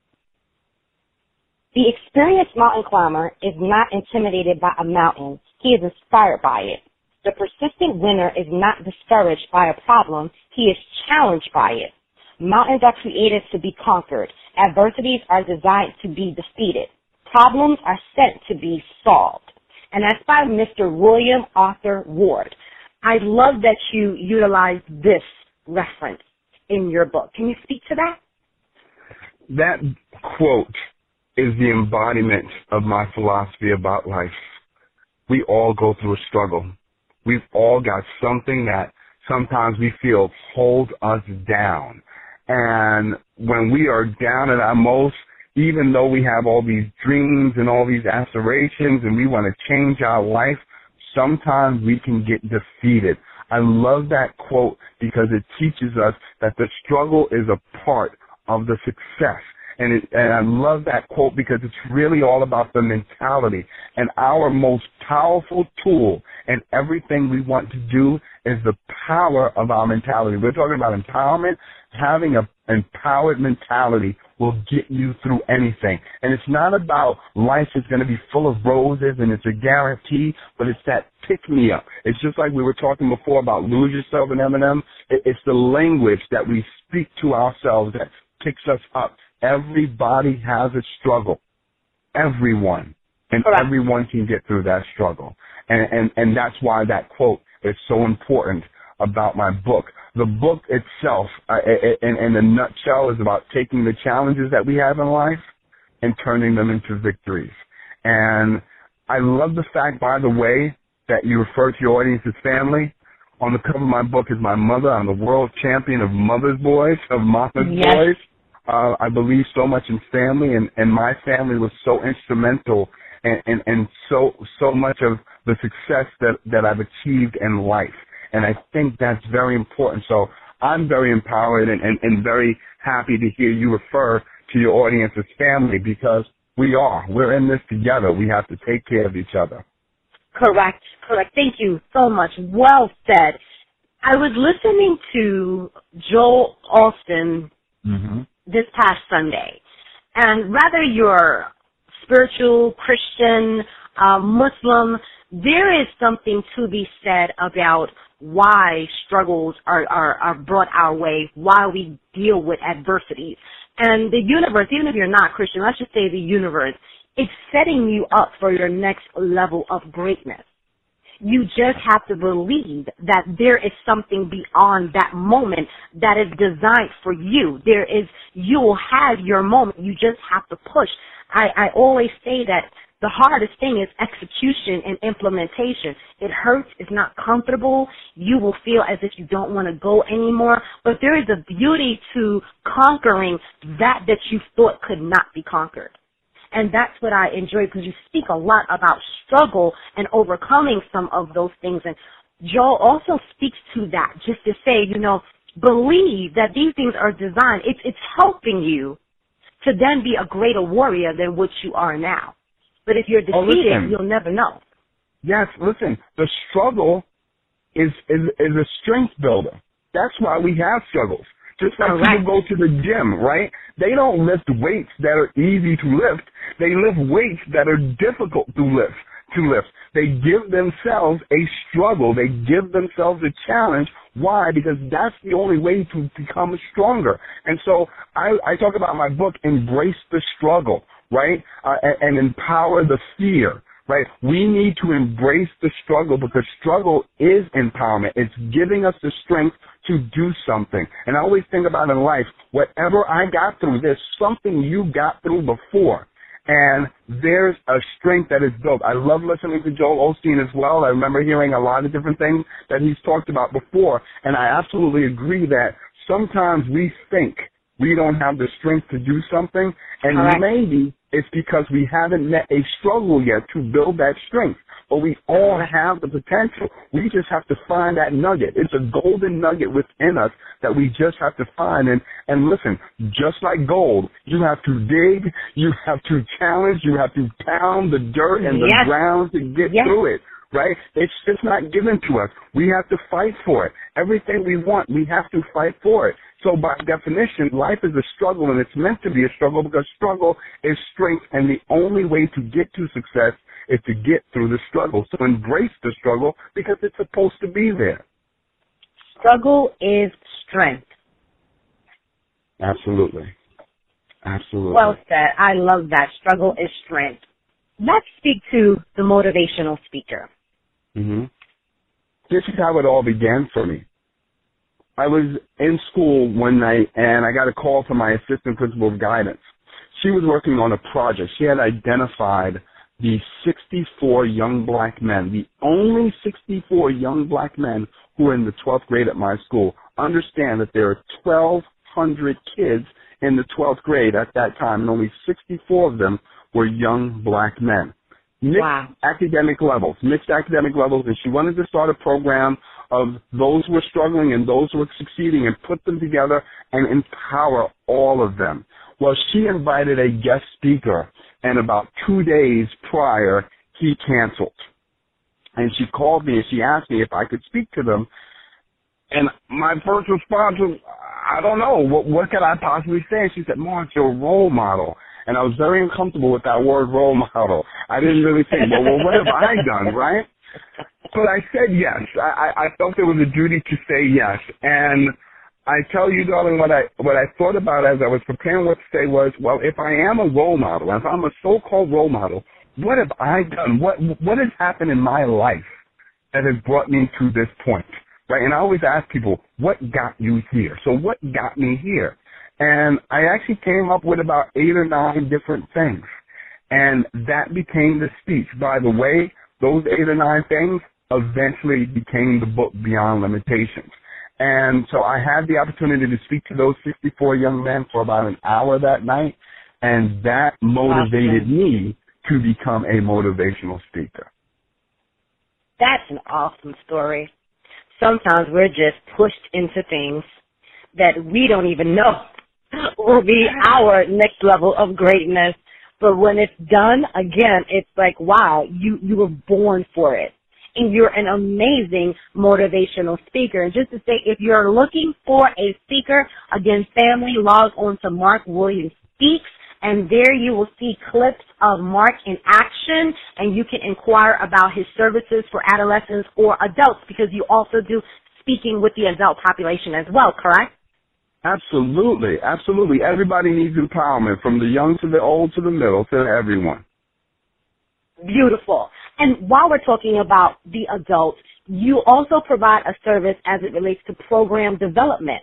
the experienced mountain climber is not intimidated by a mountain. He is inspired by it. The persistent winner is not discouraged by a problem. He is challenged by it. Mountains are created to be conquered. Adversities are designed to be defeated. Problems are sent to be solved. And that's by Mr. William Arthur Ward. I love that you utilized this reference in your book. Can you speak to that? That quote is the embodiment of my philosophy about life. We all go through a struggle. We've all got something that sometimes we feel holds us down. And when we are down at our most, even though we have all these dreams and all these aspirations and we want to change our life, sometimes we can get defeated. I love that quote because it teaches us that the struggle is a part of the success. And I love that quote because it's really all about the mentality. And our most powerful tool in everything we want to do is the power of our mentality. We're talking about empowerment. Having an empowered mentality will get you through anything. And it's not about life is going to be full of roses and it's a guarantee, but it's that pick-me-up. It's just like we were talking before about lose yourself in M&M. It's the language that we speak to ourselves that picks us up. Everybody has a struggle. Everyone. And everyone can get through that struggle. And that's why that quote is so important about my book. The book itself, in a nutshell, is about taking the challenges that we have in life and turning them into victories. And I love the fact, by the way, that you refer to your audience as family. On the cover of my book is my mother. I'm the world champion of mama's boys. I believe so much in family, and my family was so instrumental and so much of the success that I've achieved in life. And I think that's very important. So I'm very empowered and very happy to hear you refer to your audience as family, because we're in this together. We have to take care of each other. Correct. Thank you so much. Well said. I was listening to Joel Osteen this past Sunday, and whether you're spiritual, Christian, Muslim, there is something to be said about why struggles are brought our way, why we deal with adversities. And the universe, even if you're not Christian, let's just say the universe, it's setting you up for your next level of greatness. You just have to believe that there is something beyond that moment that is designed for you. You will have your moment. You just have to push. I always say that the hardest thing is execution and implementation. It hurts. It's not comfortable. You will feel as if you don't want to go anymore. But there is a beauty to conquering that you thought could not be conquered. And that's what I enjoy, because you speak a lot about struggle and overcoming some of those things. And Joel also speaks to that, just to say, believe that these things are designed. It's helping you to then be a greater warrior than what you are now. But if you're defeated, you'll never know. Yes, listen, the struggle is a strength builder. That's why we have struggles. Just like people go to the gym, right? They don't lift weights that are easy to lift. They lift weights that are difficult to lift. They give themselves a struggle. They give themselves a challenge. Why? Because that's the only way to become stronger. And so I talk about in my book, Embrace the Struggle, right? And empower the fear. Right? We need to embrace the struggle, because struggle is empowerment. It's giving us the strength to do something. And I always think about in life, whatever I got through, there's something you got through before. And there's a strength that is built. I love listening to Joel Osteen as well. I remember hearing a lot of different things that he's talked about before. And I absolutely agree that sometimes we think we don't have the strength to do something, and maybe it's because we haven't met a struggle yet to build that strength. But we all have the potential. We just have to find that nugget. It's a golden nugget within us that we just have to find. And listen, just like gold, you have to dig, you have to challenge, you have to pound the dirt and the ground to get through it. Right? It's just not given to us. We have to fight for it. Everything we want, we have to fight for it. So by definition, life is a struggle, and it's meant to be a struggle, because struggle is strength, and the only way to get to success is to get through the struggle. So embrace the struggle, because it's supposed to be there. Struggle is strength. Absolutely. Well said. I love that. Struggle is strength. Let's speak to the motivational speaker. This is how it all began for me. I was in school one night, and I got a call from my assistant principal of guidance. She was working on a project. She had identified the 64 young black men, the only 64 young black men who are in the 12th grade at my school. Understand that there are 1,200 kids in the 12th grade at that time, and only 64 of them were young black men. Mixed academic levels, and she wanted to start a program of those who were struggling and those who were succeeding, and put them together and empower all of them. Well, she invited a guest speaker, and about 2 days prior, he canceled. And she called me and she asked me if I could speak to them. And my first response was, I don't know, what could I possibly say? And she said, Mark, you're a role model. And I was very uncomfortable with that word, role model. I didn't really think, well, what have I done, right? But I said yes. I felt there was a duty to say yes. And I tell you, darling, what I thought about as I was preparing what to say was, well, if I am a role model, if I'm a so-called role model, what have I done? What has happened in my life that has brought me to this point, right? And I always ask people, what got you here? So what got me here? And I actually came up with about 8 or 9 different things. And that became the speech. By the way, those 8 or 9 things eventually became the book Beyond Limitations. And so I had the opportunity to speak to those 64 young men for about an hour that night, and that motivated me to become a motivational speaker. That's an awesome story. Sometimes we're just pushed into things that we don't even know will be our next level of greatness. But when it's done, again, it's like, wow, you were born for it. And you're an amazing motivational speaker. And just to say, if you're looking for a speaker, again, family, log on to Mark Williams Speaks, and there you will see clips of Mark in action, and you can inquire about his services for adolescents or adults, because you also do speaking with the adult population as well, correct? Absolutely, absolutely. Everybody needs empowerment, from the young to the old to the middle to everyone. Beautiful. And while we're talking about the adults, you also provide a service as it relates to program development.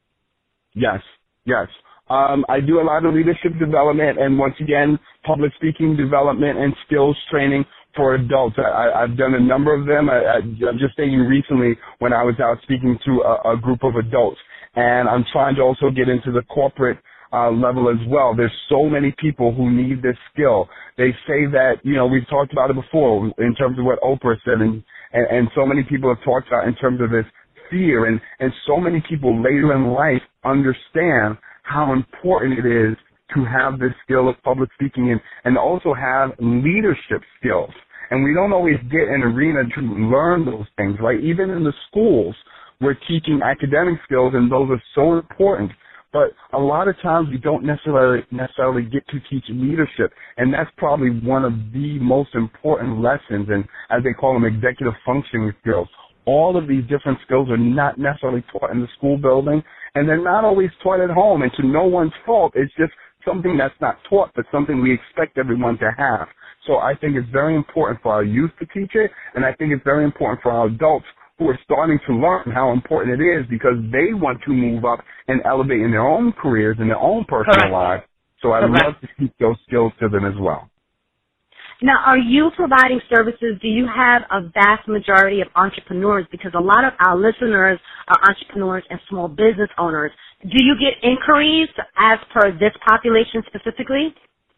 Yes, yes. I do a lot of leadership development and, once again, public speaking development and skills training for adults. I've done a number of them. I'm just saying recently when I was out speaking to a group of adults, and I'm trying to also get into the corporate level as well. There's so many people who need this skill. They say that, we've talked about it before in terms of what Oprah said, and so many people have talked about in terms of this fear, and so many people later in life understand how important it is to have this skill of public speaking and also have leadership skills. And we don't always get an arena to learn those things, right? Even in the schools, we're teaching academic skills, and those are so important. But a lot of times we don't necessarily get to teach leadership, and that's probably one of the most important lessons, and as they call them, executive functioning skills. All of these different skills are not necessarily taught in the school building, and they're not always taught at home, and to no one's fault. It's just something that's not taught, but something we expect everyone to have. So I think it's very important for our youth to teach it, and I think it's very important for our adults who are starting to learn how important it is, because they want to move up and elevate in their own careers, in their own personal lives. So I'd love to teach those skills to them as well. Now, are you providing services? Do you have a vast majority of entrepreneurs? Because a lot of our listeners are entrepreneurs and small business owners. Do you get inquiries as per this population specifically?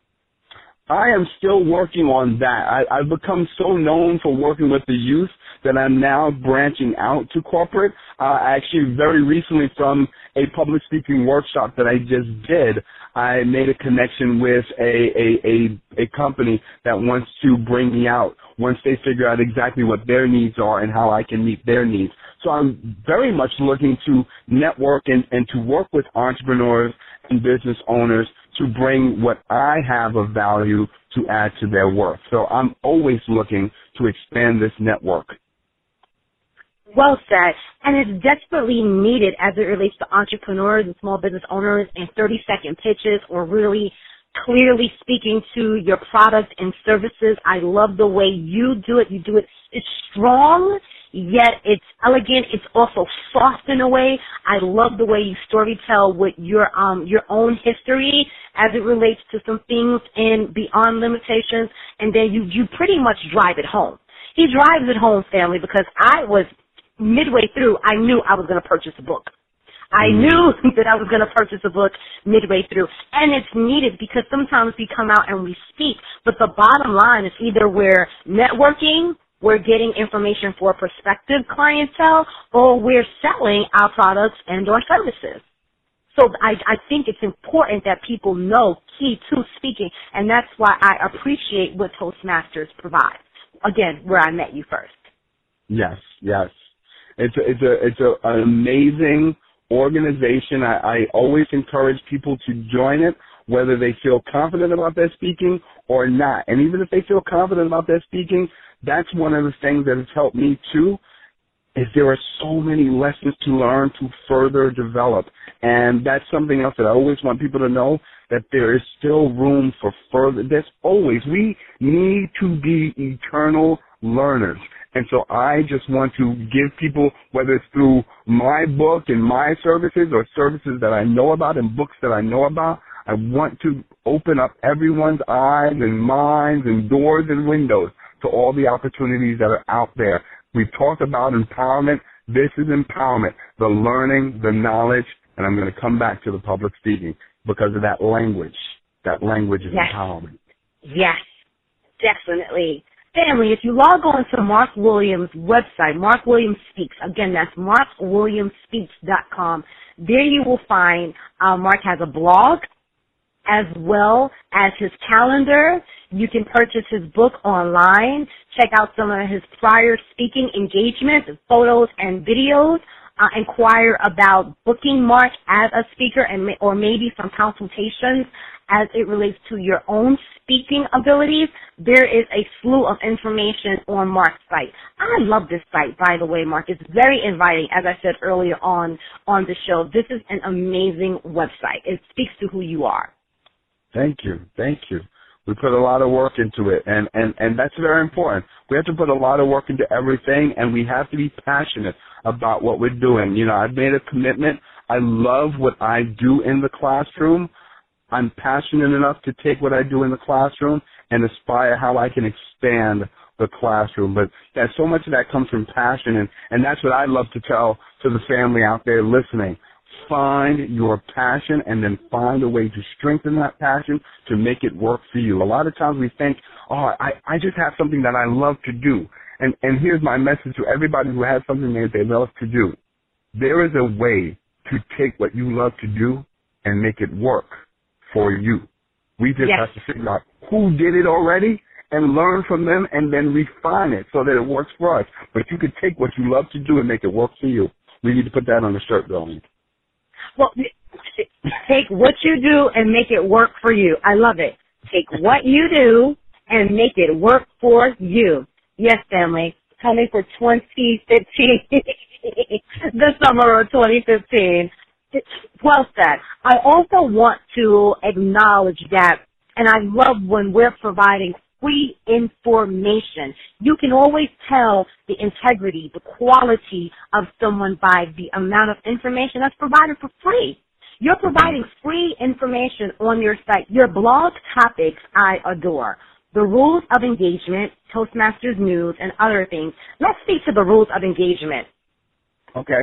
I am still working on that. I've become so known for working with the youth that I'm now branching out to corporate. Actually, very recently from a public speaking workshop that I just did, I made a connection with a company that wants to bring me out once they figure out exactly what their needs are and how I can meet their needs. So I'm very much looking to network and to work with entrepreneurs and business owners to bring what I have of value to add to their work. So I'm always looking to expand this network. Well said. And it's desperately needed as it relates to entrepreneurs and small business owners, and 30-second pitches or really clearly speaking to your product and services. I love the way you do it. You do it. It's strong, yet it's elegant. It's also soft in a way. I love the way you storytell with your own history as it relates to some things in Beyond Limitations, and then you pretty much drive it home. He drives it home, family, because I was midway through, I knew I was going to purchase a book. I knew that I was going to purchase a book midway through. And it's needed because sometimes we come out and we speak, but the bottom line is either we're networking, we're getting information for prospective clientele, or we're selling our products and or services. So I think it's important that people know key to speaking, and that's why I appreciate what Toastmasters provides. Again, where I met you first. Yes, yes. It's an amazing organization. I always encourage people to join it, whether they feel confident about their speaking or not. And even if they feel confident about their speaking, that's one of the things that has helped me too, is there are so many lessons to learn to further develop. And that's something else that I always want people to know, that there is still room for further. We need to be eternal learners. And so I just want to give people, whether it's through my book and my services or services that I know about and books that I know about, I want to open up everyone's eyes and minds and doors and windows to all the opportunities that are out there. We've talked about empowerment. This is empowerment, the learning, the knowledge, and I'm going to come back to the public speaking because of that language. That language is empowerment. Yes, definitely. Family, if you log on to Mark Williams' website, Mark Williams Speaks, again, that's markwilliamsspeaks.com. There you will find Mark has a blog as well as his calendar. You can purchase his book online, check out some of his prior speaking engagements, photos and videos, inquire about booking Mark as a speaker and or maybe some consultations as it relates to your own speaking abilities. There is a slew of information on Mark's site. I love this site, by the way, Mark. It's very inviting, as I said earlier on the show. This is an amazing website. It speaks to who you are. Thank you. Thank you. We put a lot of work into it, and that's very important. We have to put a lot of work into everything, and we have to be passionate about what we're doing. You know, I've made a commitment. I love what I do in the classroom. I'm passionate enough to take what I do in the classroom and aspire how I can expand the classroom. But yeah, so much of that comes from passion, and that's what I love to tell to the family out there listening. Find your passion and then find a way to strengthen that passion to make it work for you. A lot of times we think, oh, I just have something that I love to do. And here's my message to everybody who has something that they love to do. There is a way to take what you love to do and make it work for you. We just have to figure out who did it already and learn from them and then refine it so that it works for us. But you could take what you love to do and make it work for you. We need to put that on the shirt, Billy. Well, take what you do and make it work for you. I love it. Take what you do and make it work for you. Yes, family. Coming for 2015, the summer of 2015. Well said. I also want to acknowledge that, and I love when we're providing free information. You can always tell the integrity, the quality of someone by the amount of information that's provided for free. You're providing free information on your site. Your blog topics I adore. The rules of engagement, Toastmasters news, and other things. Let's speak to the rules of engagement. Okay.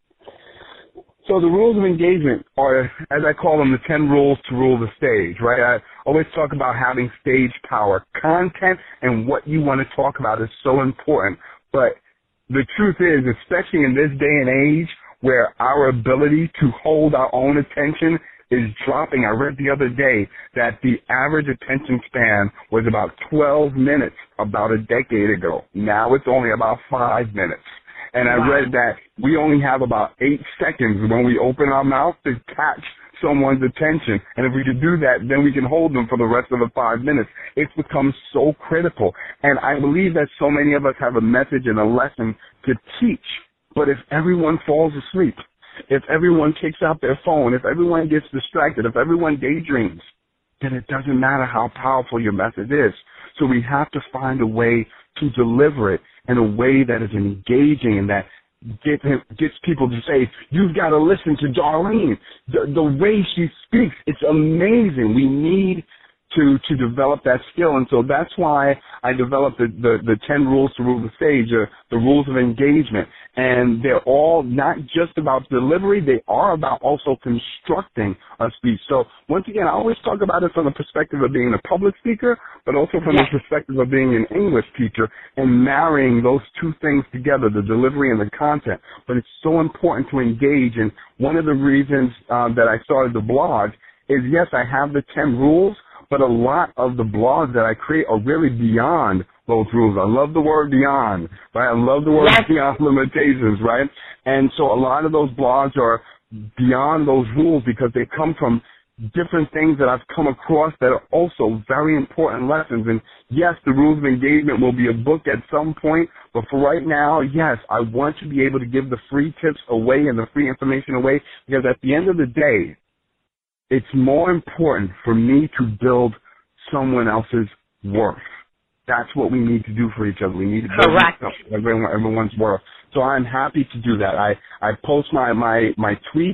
So the rules of engagement are, as I call them, the 10 rules to rule the stage, right? I always talk about having stage power. Content and what you want to talk about is so important. But the truth is, especially in this day and age where our ability to hold our own attention is dropping. I read the other day that the average attention span was about 12 minutes about a decade ago. Now it's only about 5 minutes. And I read that we only have about 8 seconds when we open our mouth to catch someone's attention. And if we could do that, then we can hold them for the rest of the 5 minutes. It's become so critical. And I believe that so many of us have a message and a lesson to teach. But if everyone falls asleep, if everyone takes out their phone, if everyone gets distracted, if everyone daydreams, then it doesn't matter how powerful your message is. So we have to find a way to deliver it in a way that is engaging and that gets people to say, you've got to listen to Darlene. The way she speaks, it's amazing. We need to develop that skill. And so that's why I developed the 10 rules to rule the stage, the rules of engagement. And they're all not just about delivery, they are about also constructing a speech. So once again, I always talk about it from the perspective of being a public speaker, but also from the perspective of being an English teacher and marrying those two things together, the delivery and the content. But it's so important to engage. And one of the reasons that I started the blog is, yes, I have the 10 rules, but a lot of the blogs that I create are really beyond those rules. I love the word beyond, right? I love the word beyond limitations, right? And so a lot of those blogs are beyond those rules because they come from different things that I've come across that are also very important lessons. And yes, the rules of engagement will be a book at some point, but for right now, yes, I want to be able to give the free tips away and the free information away because at the end of the day, it's more important for me to build someone else's worth. That's what we need to do for each other. We need to build everyone's worth. So I'm happy to do that. I post my tweets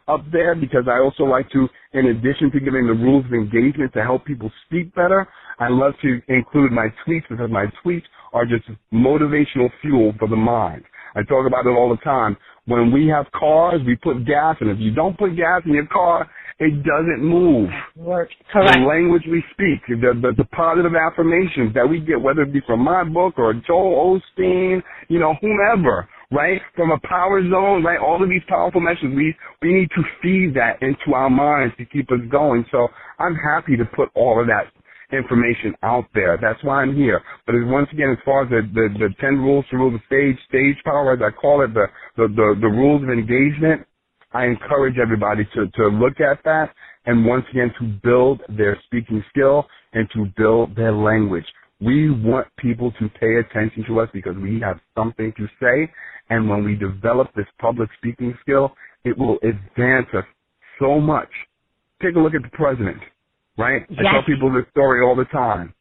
up there because I also like to, in addition to giving the rules of engagement to help people speak better, I love to include my tweets because my tweets are just motivational fuel for the mind. I talk about it all the time. When we have cars, we put gas in. If you don't put gas in your car, it doesn't move. Correct. The language we speak, the positive affirmations that we get, whether it be from my book or Joel Osteen, whomever, right? From a Power Zone, right? All of these powerful messages, we need to feed that into our minds to keep us going. So I'm happy to put all of that information out there. That's why I'm here. But once again, as far as the 10 rules to rule the stage power, as I call it, the rules of engagement, I encourage everybody to look at that and once again to build their speaking skill and to build their language. We want people to pay attention to us because we have something to say, and when we develop this public speaking skill, it will advance us so much. Take a look at the president. Right? Yes. I tell people this story all the time.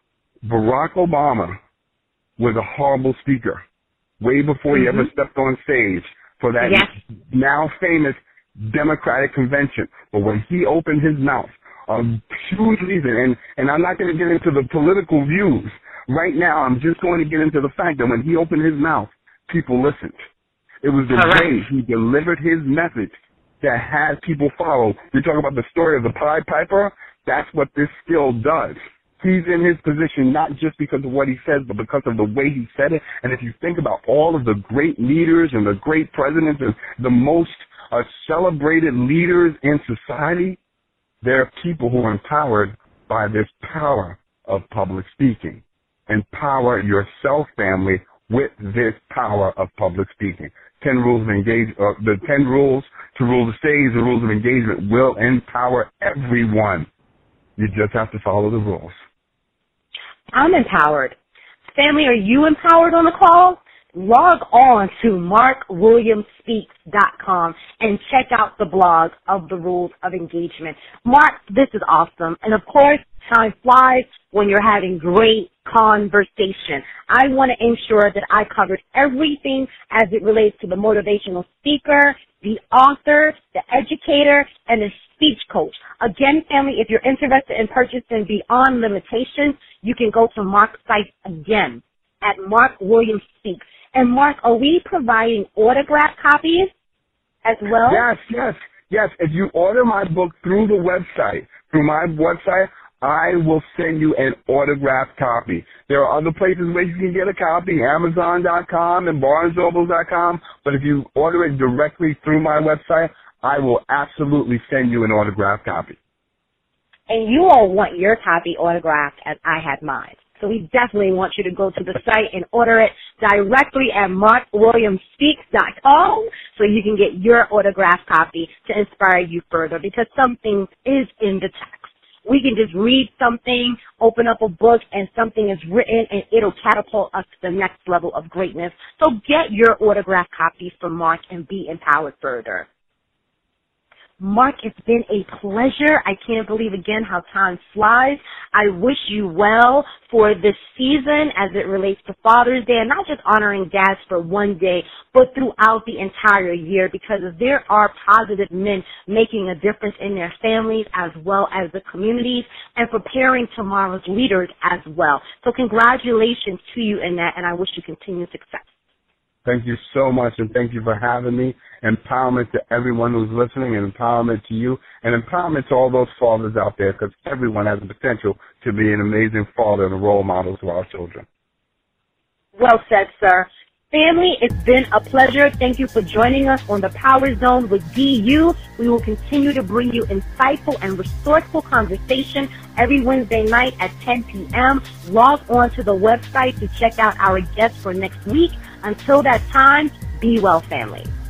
Barack Obama was a horrible speaker way before he ever stepped on stage for that now famous Democratic convention. But when he opened his mouth, a huge reason, and I'm not going to get into the political views. Right now, I'm just going to get into the fact that when he opened his mouth, people listened. It was the way he delivered his message that had people follow. We talk about the story of the Pied Piper. That's what this skill does. He's in his position not just because of what he says, but because of the way he said it. And if you think about all of the great leaders and the great presidents and the most celebrated leaders in society, they're people who are empowered by this power of public speaking. Empower yourself, family, with this power of public speaking. 10 rules of the 10 rules to rule the stage, the rules of engagement will empower everyone. You just have to follow the rules. I'm empowered. Family, are you empowered on the call? Log on to markwilliamspeaks.com and check out the blog of the rules of engagement. Mark, this is awesome. And of course, time flies when you're having great conversation. I want to ensure that I covered everything as it relates to the motivational speaker, the author, the educator, and the speech coach. Again, family, if you're interested in purchasing Beyond Limitations, you can go to Mark's site again at Mark Williams Speaks. And Mark, are we providing autograph copies as well? Yes. If you order my book through my website, I will send you an autographed copy. There are other places where you can get a copy, Amazon.com and BarnesNoble.com. But if you order it directly through my website, I will absolutely send you an autographed copy. And you all want your copy autographed as I had mine. So we definitely want you to go to the site and order it directly at markwilliamspeaks.com so you can get your autographed copy to inspire you further, because something is in the text. We can just read something, open up a book, and something is written, and it'll catapult us to the next level of greatness. So get your autographed copies from Mark and be empowered further. Mark, it's been a pleasure. I can't believe again how time flies. I wish you well for this season as it relates to Father's Day, and not just honoring dads for one day, but throughout the entire year, because there are positive men making a difference in their families as well as the communities and preparing tomorrow's leaders as well. So congratulations to you in that, and I wish you continued success. Thank you so much, and thank you for having me. Empowerment to everyone who's listening, and empowerment to you, and empowerment to all those fathers out there, because everyone has the potential to be an amazing father and a role model to our children. Well said, sir. Family, it's been a pleasure. Thank you for joining us on the Power Zone with DU. We will continue to bring you insightful and resourceful conversation every Wednesday night at 10 p.m. Log on to the website to check out our guests for next week. Until that time, be well, family.